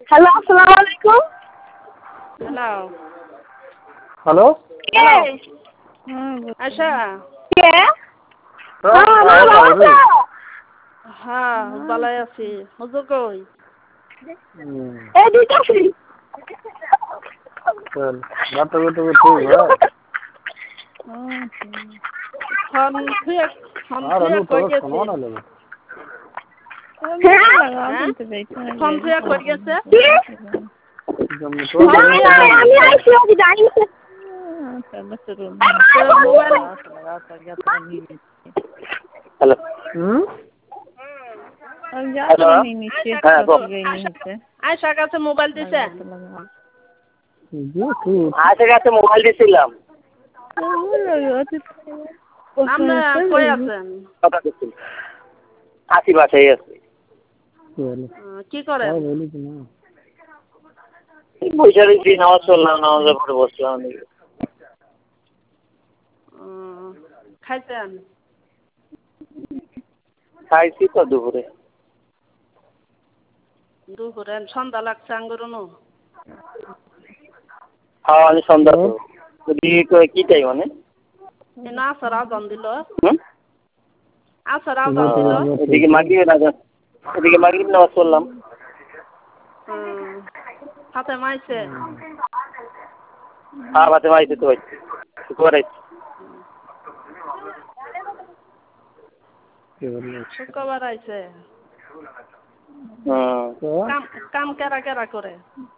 Hello, আসসালামু আলাইকুম। Hello. Hello. কে? আয়শা। কে? ভালো আছো? হ্যাঁ, ভালো আছি। হুজুর কই? এই দিতেছি। বাতো বাতো ঠিক ফোন থুয়ে কই গেছে? ফোন থুয়ে কই গেছে? আমি আইছি ওই যাইছে। Mobile hello. আয়শার কাছে মোবাইল দিছে? আয়শার কাছে মোবাইল দিছিলাম। আপনি কই আছেন? কথা দিচ্ছি। আসি বাসায় আছি। কি করেন? বসে রয়েছি, নামাজ পড়লাম, নামাজের পরে বসলাম। খাইছেন? খাইছি তো দুপুরে। দুপুরে সন্ধ্যা লাগছে আঙ্গুরনো? হ্যাঁ, আমি সন্ধ্যা তো। কি চাই মানে? আসর আজান দিল। হুম? আসর আজান দিল। এদিকে মাগরিব নামাজ পড়লাম। হাতে মাইছে? হ্যাঁ, বাতে মাইছে তো ভাই। শুক্রবার আইছে। হুম। কাম কেরা কেরা করে?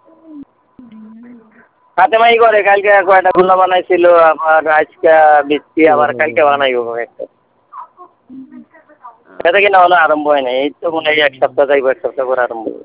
ফাতেমাই করে। কালকে কয়টা গুল্লা বানাইছিল, আবার আজকে মিষ্টি, আবার কালকে বানাইব একটা। এটা কিনা হলো আরম্ভ হয় না। এই তো মনে হয় এক সপ্তাহ যাইব, এক সপ্তাহ করে আরম্ভ হবে।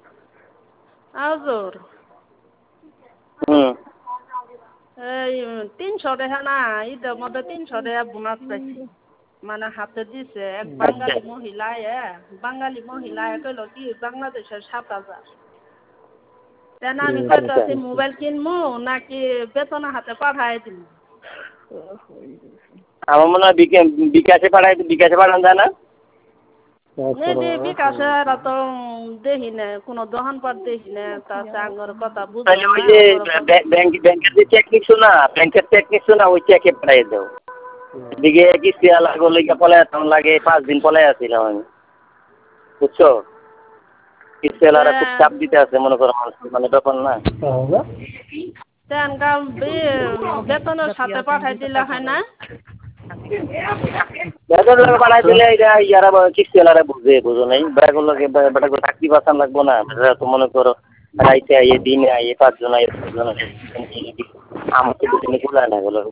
আজর হুম। এই 300 টাকা না, ঈদের মধ্যে 300 টাকা বোনাস পাইছি। মানে হাতে দিছে এক বাঙালি মহিলা কইল কি বাংলাদেশের 7,000। তেন আমি কইতাছি মোবাইল কিনবো নাকি বেতন হাতে পাঠাই দিব। আমার মনে হয় বিকাশে পাঠান যায় না? বিকাশে তো দেখি না, কোনো দোকানপাট দেখি না। তাতে আঙ্গর কথা বুঝো তাহলে ওই না। যে ব্যাংকের যে চেক নিচ্ছ না, ওই চেকে পাঠিয়ে দাও। এদিকে কিস্তি লাগলে পলায় লাগে, 5 দিন পলায় আসছিলাম আমি, বুঝছো? কিস্তি খুব চাপ দিতে আছে, মনে করো মানে ব্যাপার না। বেতনের সাথে পাঠাই দিলে হয় না? বেতন পাঠাই দিলে ইয়ারা কিস্তি বুঝো নাই। বেটা চাকরি বাঁচান লাগবো না। তো মনে করো রাইতে আইয়ে, দিনে আইয়ে, 5 জন আইয়ে, 10 জন আইয়ে, আমার তো দুদিনে গুলা না গেল।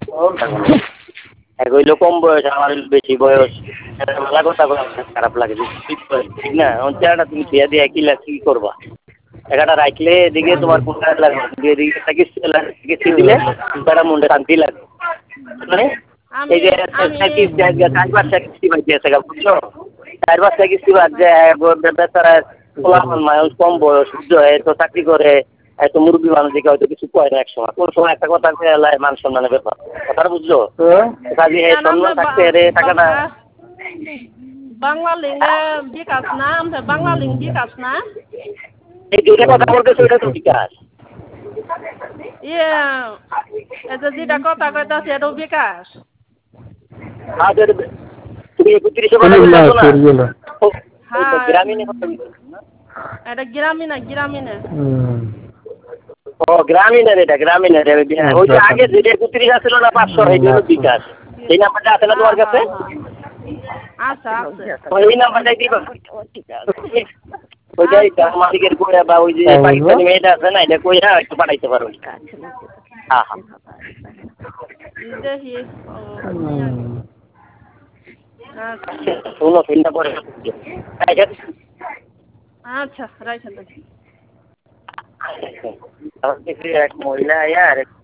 কম বয়স, আমার বেশি বয়স। মেলা কথা খারাপ লাগে, ঠিক না? চেহারাটা তুমি খেয়ে দিয়ে কি করবা? টাকাটা রাখলে এদিকে তোমার কোন লাগবে, এদিকে কিস্তি দিলে বেটা মনটা শান্তি লাগে। এই যে 4-5টা কিস্তি বাকি আছে, বুঝছো? 4-5টা কিস্তি বাদ যায়। বেচারা মানুষ, কম বয়স, সূর্য তো চাকরি করে, এত মুরব্বী মানুষ দিকে হয়তো কিছু কয় না। এক সময় কোন সময় একটা কথা কয়ে এলাই মান সম্মানের ব্যাপার, কথাটা বুঝছো? কাজে সম্মান থাকতে রে টাকাটা। বাংলা লিঙ্গে বিকাশ না, বাংলা লিঙ্গ বিকাশ না। এই দুইটা কথা বলতেছে, ওটা তো বিকাশ। যেটা কথা কইতাছে এটাও বিকাশ। তুমি 31 না? হ্যাঁ, গ্রামীণে এটা গ্রামীণে। ও গ্রামীণের, এটা গ্রামীণের। ওই যে আগে যেটা 31 আসছিল না 500, এই হলো বিকাশ। এই নাম্বারটা আছে না তোমার কাছে? আচ্ছা আছে। এই নাম্বারটাই দিবা। ওইটাই মালিকের কইরা, বা ওই যে পাকিস্তানি মেয়েটা আছে না, এটা কইরা একটু পাঠাইতে পারো। হ্যাঁ হ্যাঁ। দেখি। শুনো, চিন্তা করে। আচ্ছা, রাইট। এক মহিলা আয়া